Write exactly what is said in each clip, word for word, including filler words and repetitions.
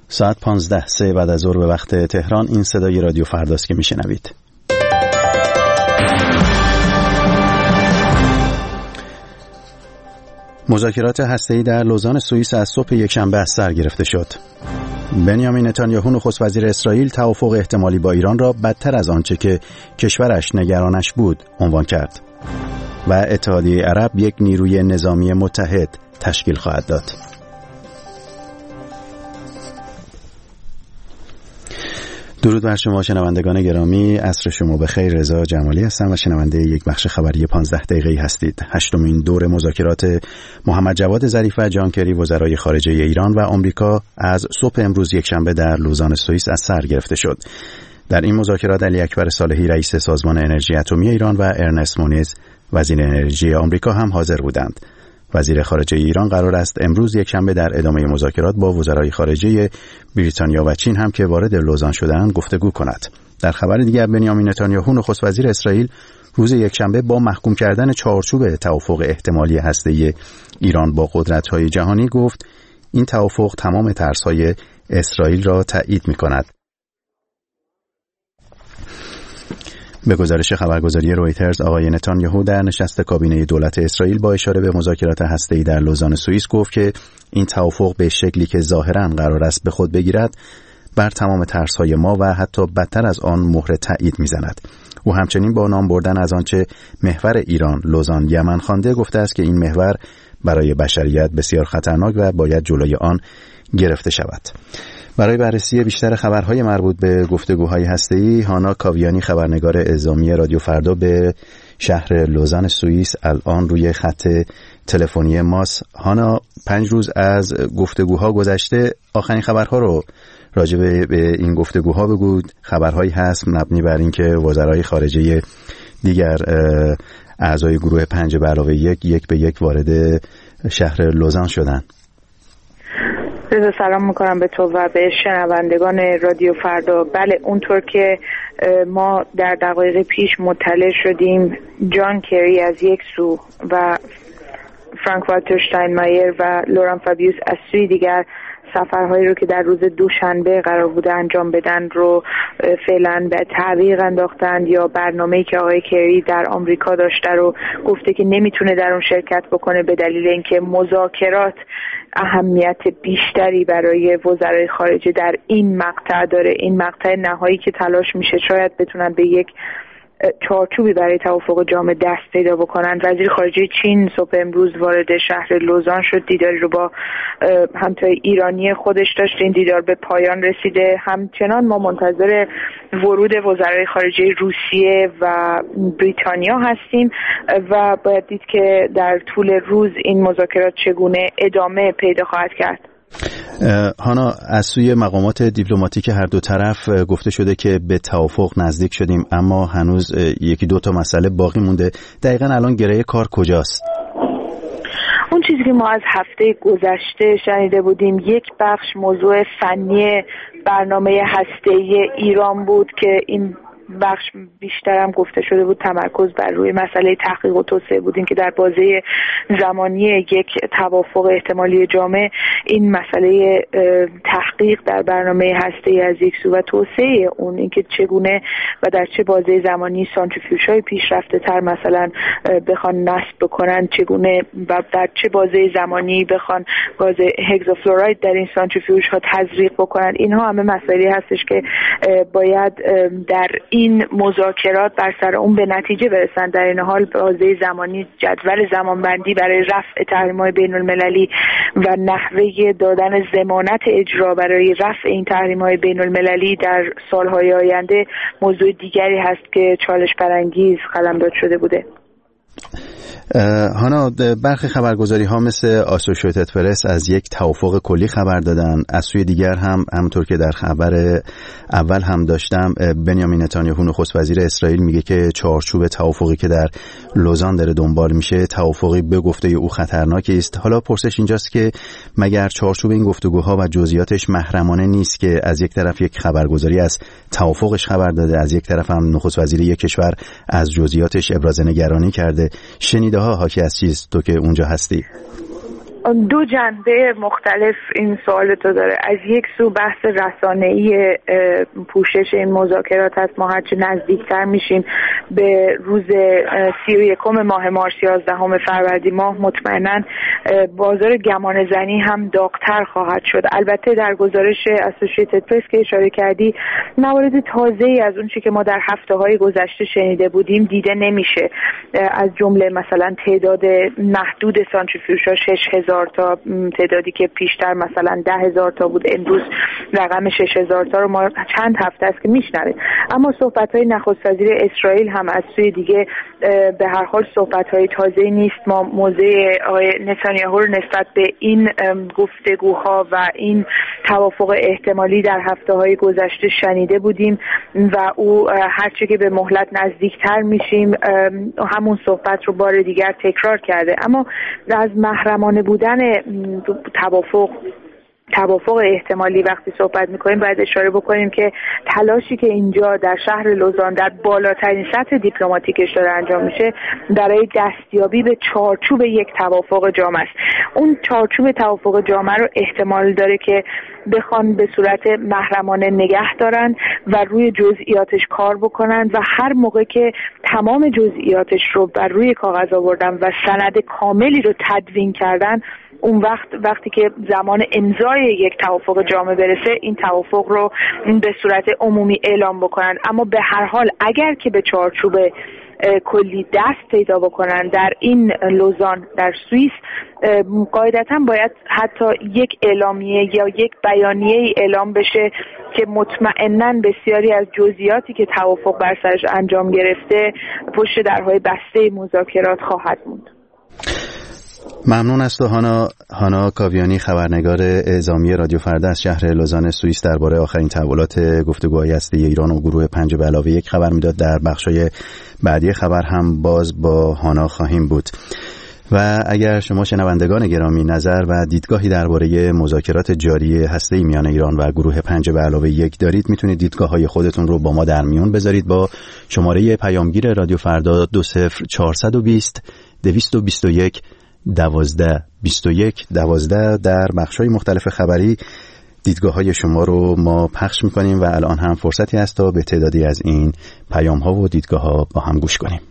ساعت پانزده سه بعد از ظهر به وقت تهران. این صدای رادیو فرداست که میشنوید. مذاکرات هسته‌ای در لوزان سوئیس از صبح یکشنبه از سر گرفته شد. بنیامین نتانیاهو نخست وزیر اسرائیل توافق احتمالی با ایران را بدتر از آنچه که کشورش نگرانش بود عنوان کرد و اتحادیه عرب یک نیروی نظامی متحد تشکیل خواهد داد. درود بر شما شنوندگان گرامی، عصر شما بخیر. رضا جمالی هستم و شنونده یک بخش خبری پانزده دقیقه‌ای هستید. هشتمین دور مذاکرات محمد جواد ظریف و جان کری وزرای خارجه ایران و آمریکا از صبح امروز یکشنبه در لوزان سوئیس از سر گرفته شد. در این مذاکرات علی اکبر صالحی رئیس سازمان انرژی اتمی ایران و ارنست مونیز وزیر انرژی آمریکا هم حاضر بودند. وزیر خارجه ایران قرار است امروز یکشنبه در ادامه مذاکرات با وزرای خارجه بریتانیا و چین هم که وارد لوزان شدند گفتگو کند. در خبر دیگر بنیامین نتانیاهو نخست وزیر اسرائیل روز یکشنبه با محکوم کردن چارچوب توافق احتمالی هسته‌ای ایران با قدرت‌های جهانی گفت این توافق تمام ترس‌های اسرائیل را تایید می‌کند. به گزارش خبرگزاری رویترز، آقای نتانیاهو در نشست کابینه دولت اسرائیل با اشاره به مذاکرات هسته‌ای در لوزان سوئیس گفت که این توافق به شکلی که ظاهراً قرار است به خود بگیرد بر تمام ترس‌های ما و حتی بدتر از آن مهر تایید می‌زند. او همچنین با نام بردن از آنچه محور ایران لوزان یمن خوانده گفته است که این محور برای بشریت بسیار خطرناک و باید جلوی آن گرفته شود. برای بررسی بیشتر خبرهای مربوط به گفتگوهای هسته‌ای، هانا کاویانی خبرنگار اعزامی رادیو فردا به شهر لوزان سوئیس الان روی خط تلفنی ماست. هانا، پنج روز از گفتگوها گذشته، آخرین خبرها رو راجع به این گفتگوها بگو. خبرهایی هست مبنی بر اینکه وزرای خارجه دیگر اعضای گروه پنج به علاوه یک یک به یک وارد شهر لوزان شدن. رضا سلام میکنم به تو و به شنوندگان رادیو فردا. بله، اونطور که ما در دقایق پیش مطلع شدیم، جان کری از یک سو و فرانک والتر شتاینمایر و لوران فابیوس از سوی دیگر سفرهایی رو که در روز دوشنبه قرار بوده انجام بدن رو فعلا به تعویق انداختند، یا برنامه‌ای که آقای کری در آمریکا داشته رو گفته که نمیتونه در اون شرکت بکنه به دلیل اینکه مذاکرات اهمیت بیشتری برای وزرای خارجه در این مقطع داره. این مقطع نهایی که تلاش میشه شاید بتونن به یک چارچوبی برای توافق جامع دست پیدا بکنن. وزیر خارجه چین صبح امروز وارد شهر لوزان شد، دیداری رو با همتای ایرانی خودش داشت. این دیدار به پایان رسیده. همچنان ما منتظر ورود وزرای خارجه روسیه و بریتانیا هستیم و باید دید که در طول روز این مذاکرات چگونه ادامه پیدا خواهد کرد. هانا، از سوی مقامات دیپلماتیک هر دو طرف گفته شده که به توافق نزدیک شدیم، اما هنوز یکی دو تا مسئله باقی مونده. دقیقاً الان گره کار کجاست؟ اون چیزی که ما از هفته گذشته شنیده بودیم، یک بخش موضوع فنی برنامه هسته‌ای ایران بود که این بخش بیشتر هم گفته شده بود تمرکز بر روی مسئله تحقیق و توسعه بودیم که در بازه زمانی یک توافق احتمالی جامع این مسئله تحقیق در برنامه هسته‌ای از یک سو و توسعه اون، اینکه چگونه و در چه بازه زمانی سانتریفیوژهای پیشرفته تر مثلا بخوان نصب بکنن، چگونه و در چه بازه زمانی بخوان گاز هگزافلوراید در این سانتریفیوژها تزریق بکنن. اینها همه مسائلی هستش که باید در این مذاکرات بر سر اون به نتیجه برسن. در این حال بازه زمانی، جدول زمانبندی برای رفع تحریم‌های بین‌المللی و نحوه دادن ضمانت اجرا برای رفع این تحریم‌های بین‌المللی در سال‌های آینده موضوع دیگری هست که چالش برانگیز قلمداد شده بوده. هانا، برخی خبرگزاری ها مثل آسوشییتد پرس از یک توافق کلی خبر دادن. از سوی دیگر هم همونطور که در خبر اول هم داشتم، بنیامین نتانیاهو نخست وزیر اسرائیل میگه که چارچوب توافقی که در لوزان داره دنبال میشه توافقی به گفته او خطرناکی است. حالا پرسش اینجاست که مگر چارچوب این گفتگوها و جزئیاتش محرمانه نیست که از یک طرف یک خبرگزاری از توافقش خبر داده، از یک طرف هم نخست وزیر یک کشور از جزئیاتش ابراز نگرانی کرده. شنیده ها حاکی از چیز تو که اونجا هستی؟ دو جنبه مختلف این سوال تو داره. از یک سو بحث رسانه‌ای پوشش این مذاکرات هست. ما هرچه نزدیکتر میشیم به روز سی و یکم ماه مارس یازدهم فروردین ماه مطمئناً بازار گمان زنی هم داغ‌تر خواهد شد. البته در گزارش اسوسییتد پرس که اشاره کردی موارد تازه‌ای از اون چیزی که ما در هفته‌های گذشته شنیده بودیم دیده نمیشه. از جمله مثلا تعداد محدود سانتریفیوژها شش هزار تا، تعدادی که پیشتر مثلا ده هزار تا بود امروز رقم شش هزار تا رو ما چند هفته است که میشنویم. اما صحبت‌های نخست وزیر اسرائیل هم از سوی دیگه به هر حال صحبت‌های تازه‌ای نیست. ما موضع آقای نتانیاهو رو نسبت به این گفتگوها و این توافق احتمالی در هفته‌های گذشته شنیده بودیم و او هرچه که به مهلت نزدیکتر میشیم همون صحبت رو بار دیگر تکرار کرده. اما از محرمانه بودن توافق توافق احتمالی وقتی صحبت میکنیم باید اشاره بکنیم که تلاشی که اینجا در شهر لوزان در بالاترین سطح دیپلماتیکش داره انجام میشه برای دستیابی به چارچوب یک توافق جامع است. اون چارچوب توافق جامع رو احتمال داره که بخوان به صورت محرمانه نگه دارن و روی جزئیاتش کار بکنن و هر موقع که تمام جزئیاتش رو بر روی کاغذ آوردن و سند کاملی رو تدوین کردن، اون وقت وقتی که زمان امضای یک توافق جامع برسه این توافق رو به صورت عمومی اعلام بکنن. اما به هر حال اگر که به چارچوب کلی دست پیدا بکنن در این لوزان در سوئیس، قاعدتا باید حتی یک اعلامیه یا یک بیانیه اعلام بشه که مطمئناً بسیاری از جزئیاتی که توافق بر سرش انجام گرفته پشت درهای بسته مذاکرات خواهد موند. ممنون از تو هانا هانا کاویانی، خبرنگار اعزامی رادیو فردا از شهر لوزان سوئیس درباره آخرین تحولات گفتگوهای هسته‌ای ایران و گروه پنج به علاوه یک خبر میداد. در بخشای بعدی خبر هم باز با هانا خواهیم بود. و اگر شما شنوندگان گرامی نظر و دیدگاهی درباره مذاکرات جاری هسته‌ای میان ایران و گروه پنج به علاوه یک دارید، میتونید دیدگاه‌های خودتون رو با ما در میون بذارید با شماره پیامگیر رادیو فردا دو صفر چهارصد و بیست دویست و بیست و یک دوازده بیست و یک دوازده. در بخش‌های مختلف خبری دیدگاه‌های شما رو ما پخش می‌کنیم و الان هم فرصتی هست تا به تعدادی از این پیام‌ها و دیدگاه‌ها با هم گوش کنیم.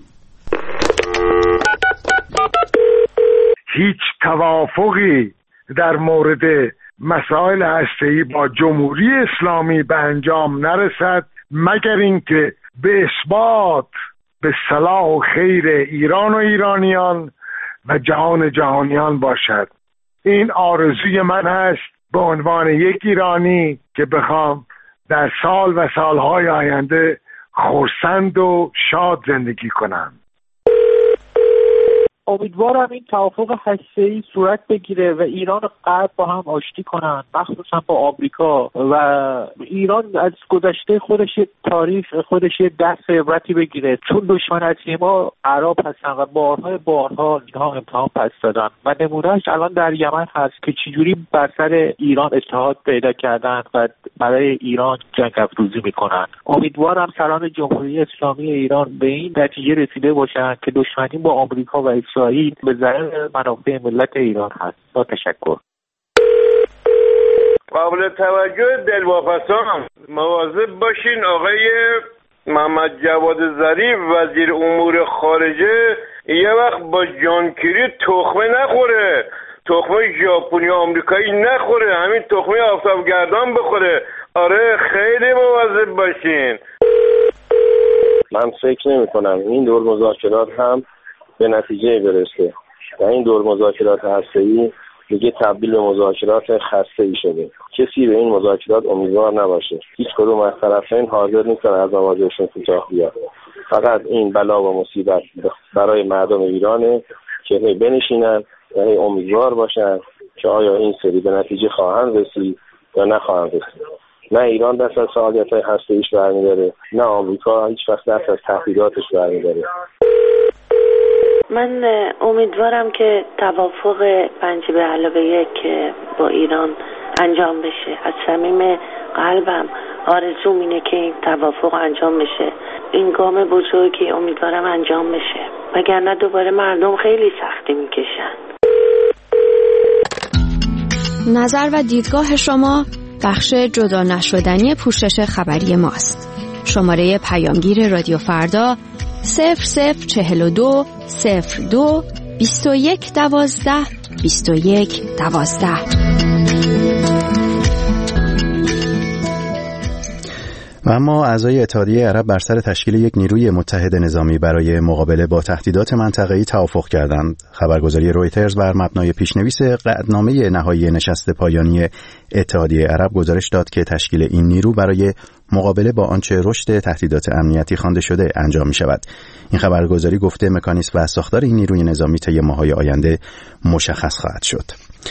هیچ توافقی در مورد مسائل هسته‌ای با جمهوری اسلامی به انجام نرسد مگر اینکه به اثبات به صلاح و خیر ایران و ایرانیان و جهان جهانیان باشد. این آرزوی من هست به عنوان یک ایرانی که بخوام در سال و سالهای آینده خرسند و شاد زندگی کنم. امیدوارم این توافق هسته‌ای صورت بگیره و ایران و غرب با هم آشتی کنن، مخصوصا با آمریکا. و ایران از گذشته خودش تاریخ خودش درس عبرتی بگیره، چون دشمن اصلی ما عرب هستن و بارها بارها اینها امتحان پس دادن و نمونهش الان در یمن هست که چجوری بر سر ایران اتحاد پیدا کردن و برای ایران جنگ افروزی میکنن. امیدوارم سران جمهوری اسلامی ایران به این نتیجه رسیده باشن که دشمنی با آمریکا و اسرائیل به ضرر منافع ملت ایران هست. با تشکر. قابل توجه دلواپسان، مواظب باشین آقای محمد جواد ظریف وزیر امور خارجه یه وقت با جان کری تخمه نخوره، تخمه ژاپنی آمریکایی نخوره، همین تخمه آفتابگردان بخوره. آره خیلی مواظب باشین. من فکر نمی کنم این دور مذاکرات هم به نتیجه برسه و این دور مذاکرات هسته‌ای دیگه تبدیل به مذاکرات خسته‌ای شده. کسی به این مذاکرات امیدوار نباشه. هیچ کدوم از طرفین حاضر نیستن از آماجشون کوتاه بیاد. فقط این بلا و مصیبت برای مردم ایرانه که بنشینن و امیدوار باشن که آیا این سری به نتیجه خواهند رسید یا نخواهند رسید. نه ایران دست از فعالیت‌های هسته‌ایش برمی‌داره، نه آمریکا هیچ وقت دست از تهدیداتش برمی‌داره. من امیدوارم که توافق پنج به علاوه یک با ایران انجام بشه. از صمیم قلبم آرزوم اینه که این توافق انجام بشه. این گام بزرگی امیدوارم انجام بشه، وگرنه دوباره مردم خیلی سختی میکشن. نظر و دیدگاه شما بخش جدا نشدنی پوشش خبری ماست. شماره پیامگیر رادیو فردا صفر صفر چهل و دو صفر دو بیست و یک دوازده بیست و یک دوازده. و اما اعضای اتحادیه عرب بر سر تشکیل یک نیروی متحد نظامی برای مقابله با تهدیدات منطقه‌ای توافق کردند. خبرگزاری رویترز بر مبنای پیشنویس قطعنامه نهایی نشست پایانی اتحادیه عرب گزارش داد که تشکیل این نیرو برای مقابله با آنچه رشد تهدیدات امنیتی خوانده شده انجام می شود. این خبرگزاری گفته مکانیزم و ساختار این نیروی نظامی طی ماه‌های آینده مشخص خواهد شد.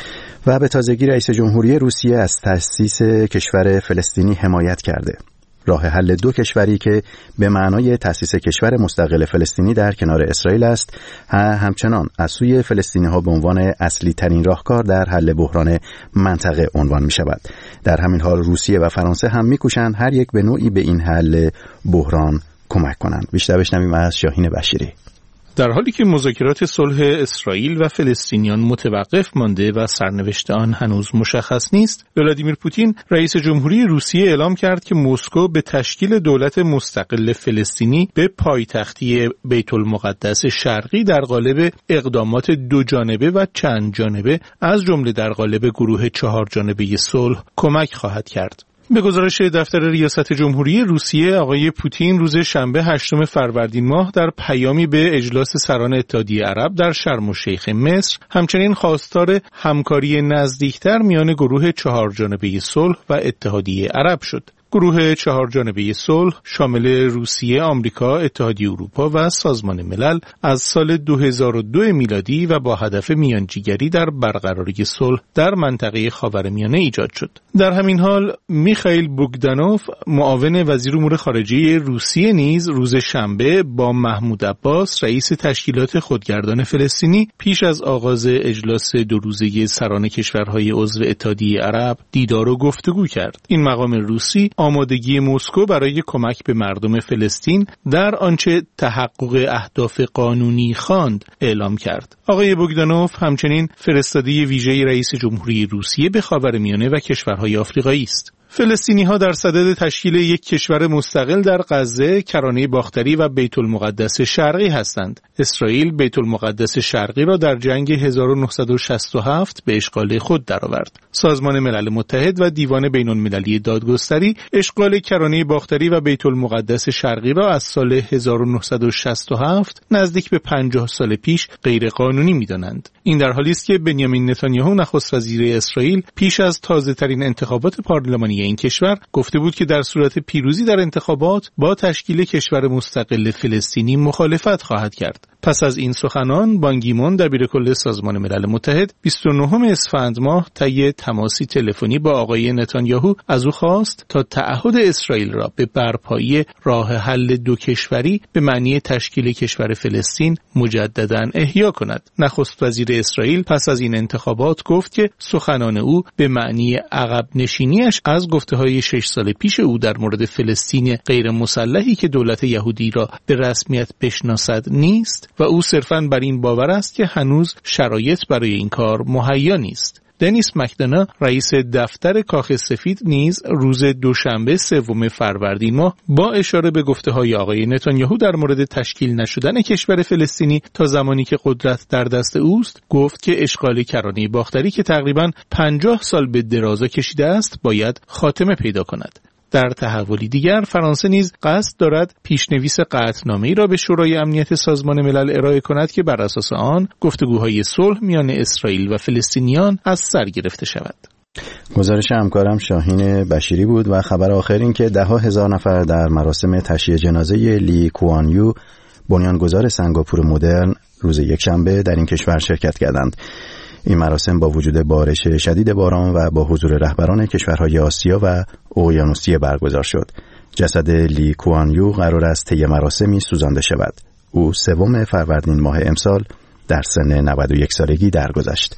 و به تازگی رئیس جمهوری روسیه از تأسیس کشور فلسطینی حمایت کرده. راه حل دو کشوری که به معنای تأسیس کشور مستقل فلسطینی در کنار اسرائیل است، همچنان از سوی فلسطینی‌ها به عنوان اصلی ترین راهکار در حل بحران منطقه عنوان می شود. در همین حال روسیه و فرانسه هم می کوشند هر یک به نوعی به این حل بحران کمک کنند. بیشتر بشنویم از شاهین بشیری. در حالی که مذاکرات صلح اسرائیل و فلسطینیان متوقف مانده و سرنوشت آن هنوز مشخص نیست، ولادیمیر پوتین رئیس جمهوری روسیه اعلام کرد که مسکو به تشکیل دولت مستقل فلسطینی به پایتختی بیت المقدس شرقی در قالب اقدامات دو جانبه و چند جانبه از جمله در قالب گروه چهار جانبه صلح کمک خواهد کرد. به گزارش دفتر ریاست جمهوری روسیه، آقای پوتین روز شنبه هشتم فروردین ماه در پیامی به اجلاس سران اتحادیه عرب در شرم الشیخ مصر همچنین خواستار همکاری نزدیکتر میان گروه چهار جانبه صلح و اتحادیه عرب شد. گروه چهار جانبه صلح شامل روسیه، آمریکا، اتحادیه اروپا و سازمان ملل از سال دو هزار و دو میلادی و با هدف میانجیگری در برقراری صلح در منطقه خاورمیانه ایجاد شد. در همین حال میخائیل بوگدانوف، معاون وزیر امور خارجه روسیه، نیز روز شنبه با محمود عباس، رئیس تشکیلات خودگردان فلسطینی، پیش از آغاز اجلاس دو روزه سران کشورهای عضو اتحادیه عرب دیدار و گفتگو کرد. این مقام روسی آمادگی مسکو برای کمک به مردم فلسطین در آنچه تحقق اهداف قانونی خواند اعلام کرد. آقای بوگدانوف همچنین فرستاده ویژه رئیس جمهوری روسیه به خاورمیانه و کشورهای آفریقایی است. فلسطینی‌ها در صدد تشکیل یک کشور مستقل در غزه، کرانه باختری و بیت المقدس شرقی هستند. اسرائیل بیت المقدس شرقی را در جنگ هزار و نهصد و شصت و هفت به اشغال خود درآورد. سازمان ملل متحد و دیوان بین‌المللی دادگستری اشغال کرانه باختری و بیت المقدس شرقی را از سال هزار و نهصد و شصت و هفت نزدیک به پنجاه سال پیش غیرقانونی می‌دانند. این در حالی است که بنیامین نتانیاهو نخست وزیر اسرائیل پیش از تازه‌ترین انتخابات پارلمانی این کشور گفته بود که در صورت پیروزی در انتخابات با تشکیل کشور مستقل فلسطینی مخالفت خواهد کرد. پس از این سخنان، بان کی مون دبیرکل سازمان ملل متحد بیست و نهم اسفند ماه طی تماسی تلفنی با آقای نتانیاهو از او خواست تا تعهد اسرائیل را به برپایی راه حل دو کشوری به معنی تشکیل کشور فلسطین مجدداً احیا کند. نخست وزیر اسرائیل پس از این انتخابات گفت که سخنان او به معنی عقب نشینیش از گفته‌های شش سال پیش او در مورد فلسطین غیر مسلحی که دولت یهودی را به رسمیت بشناسد نیست و او صرفاً بر این باور است که هنوز شرایط برای این کار مهیا نیست. دنیس مکدونا، رئیس دفتر کاخ سفید، نیز روز دوشنبه سوم فروردین ماه با اشاره به گفته‌های آقای نتانیاهو در مورد تشکیل نشدن کشور فلسطینی تا زمانی که قدرت در دست اوست، گفت که اشغال کرانه باختری که تقریباً پنجاه سال به درازا کشیده است باید خاتمه پیدا کند. در تحولی دیگر، فرانسه نیز قصد دارد پیشنویس قطعنامه‌ای را به شورای امنیت سازمان ملل ارائه کند که بر اساس آن گفتگوهای صلح میان اسرائیل و فلسطینیان از سر گرفته شود. گزارش همکارم شاهین بشیری بود. و خبر آخر این که ده ها هزار نفر در مراسم تشییع جنازه لی کوان یو، بنیانگذار سنگاپور مدرن، روز یکشنبه در این کشور شرکت کردند. این مراسم با وجود بارش شدید باران و با حضور رهبران کشورهای آسیا و اقیانوسیه برگزار شد. جسد لی کوان یو قرار است طی مراسمی سوزانده شود. او سوم فروردین ماه امسال در سن نود و یک سالگی درگذشت.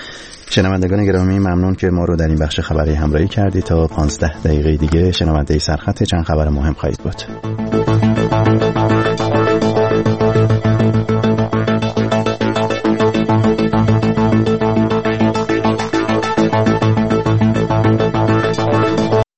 شنوندگان گرامی، ممنون که ما رو در این بخش خبری همراهی کردید. تا پانزده دقیقه دیگه شنونده سرخط چند خبر مهم خواهید بود.